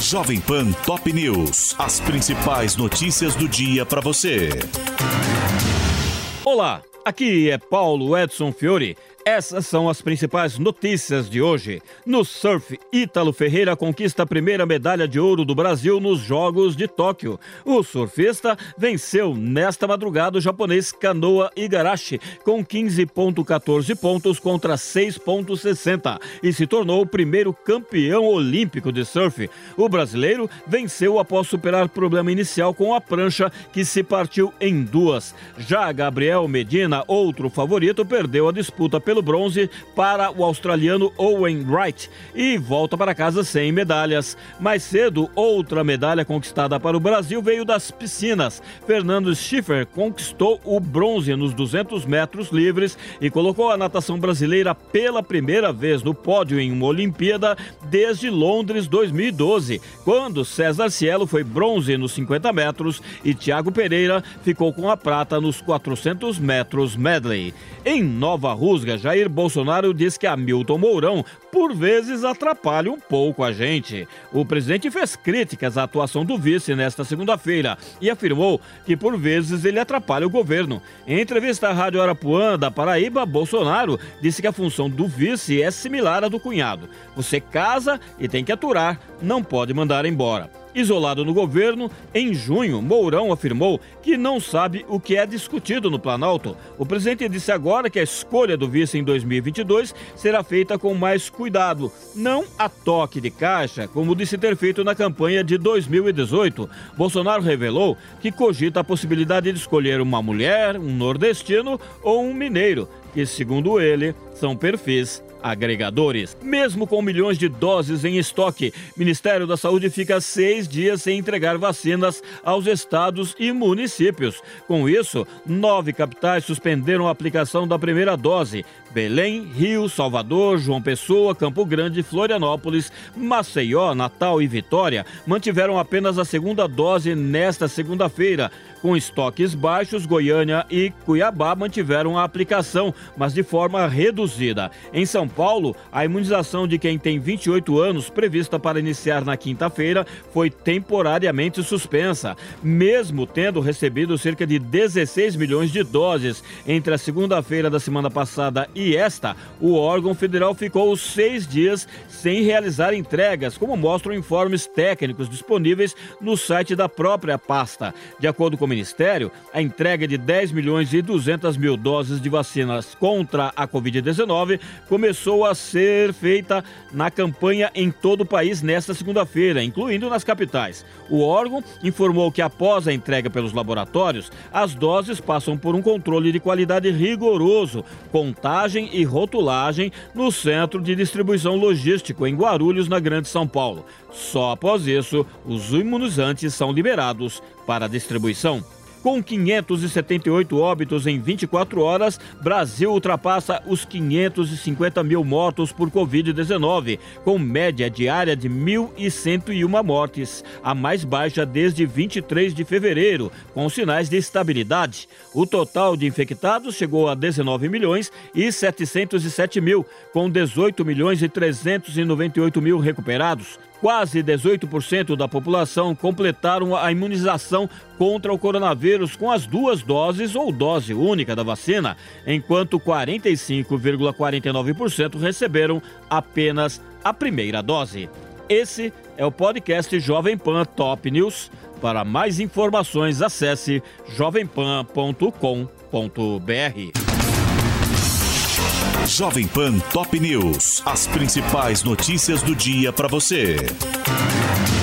Jovem Pan Top News. As principais notícias do dia para você. Olá, aqui é Paulo Edson Fiore. Essas são as principais notícias de hoje. No surf, Ítalo Ferreira conquista a primeira medalha de ouro do Brasil nos Jogos de Tóquio. O surfista venceu nesta madrugada o japonês Kanoa Igarashi com 15,14 pontos contra 6,60 e se tornou o primeiro campeão olímpico de surf. O brasileiro venceu após superar problema inicial com a prancha que se partiu em duas. Já Gabriel Medina, outro favorito, perdeu a disputa pelo bronze para o australiano Owen Wright e volta para casa sem medalhas. Mais cedo, outra medalha conquistada para o Brasil veio das piscinas. Fernando Schiffer conquistou o bronze nos 200 metros livres e colocou a natação brasileira pela primeira vez no pódio em uma Olimpíada desde Londres 2012, quando César Cielo foi bronze nos 50 metros e Thiago Pereira ficou com a prata nos 400 metros medley. Em Nova Rusga, Jair Bolsonaro diz que Hamilton Mourão, por vezes, atrapalha um pouco a gente. O presidente fez críticas à atuação do vice nesta segunda-feira e afirmou que, por vezes, ele atrapalha o governo. Em entrevista à Rádio Arapuã, da Paraíba, Bolsonaro disse que a função do vice é similar à do cunhado. Você casa e tem que aturar, não pode mandar embora. Isolado no governo, em junho, Mourão afirmou que não sabe o que é discutido no Planalto. O presidente disse agora que a escolha do vice em 2022 será feita com mais cuidado, não a toque de caixa, como disse ter feito na campanha de 2018. Bolsonaro revelou que cogita a possibilidade de escolher uma mulher, um nordestino ou um mineiro, que, segundo ele, são perfis agregadores. Mesmo com milhões de doses em estoque, o Ministério da Saúde fica 6 dias sem entregar vacinas aos estados e municípios. Com isso, 9 capitais suspenderam a aplicação da primeira dose. Belém, Rio, Salvador, João Pessoa, Campo Grande, Florianópolis, Maceió, Natal e Vitória mantiveram apenas a segunda dose nesta segunda-feira. Com estoques baixos, Goiânia e Cuiabá mantiveram a aplicação, mas de forma reduzida. Em São Paulo, a imunização de quem tem 28 anos, prevista para iniciar na quinta-feira, foi temporariamente suspensa. Mesmo tendo recebido cerca de 16 milhões de doses entre a segunda-feira da semana passada e esta, o órgão federal ficou 6 dias sem realizar entregas, como mostram informes técnicos disponíveis no site da própria pasta. De acordo com o Ministério, a entrega de 10 milhões e 200 mil doses de vacinas contra a Covid-19 começou a ser feita na campanha em todo o país nesta segunda-feira, incluindo nas capitais. O órgão informou que após a entrega pelos laboratórios, as doses passam por um controle de qualidade rigoroso, contagem e rotulagem no Centro de Distribuição Logístico em Guarulhos, na Grande São Paulo. Só após isso, os imunizantes são liberados para distribuição. Com 578 óbitos em 24 horas, Brasil ultrapassa os 550 mil mortos por Covid-19, com média diária de 1.101 mortes, a mais baixa desde 23 de fevereiro, com sinais de estabilidade. O total de infectados chegou a 19 milhões e 707 mil, com 18 milhões e 398 mil recuperados. Quase 18% da população completaram a imunização contra o coronavírus com as 2 doses ou dose única da vacina, enquanto 45,49% receberam apenas a primeira dose. Esse é o podcast Jovem Pan Top News. Para mais informações, acesse jovempan.com.br. Jovem Pan Top News. As principais notícias do dia para você.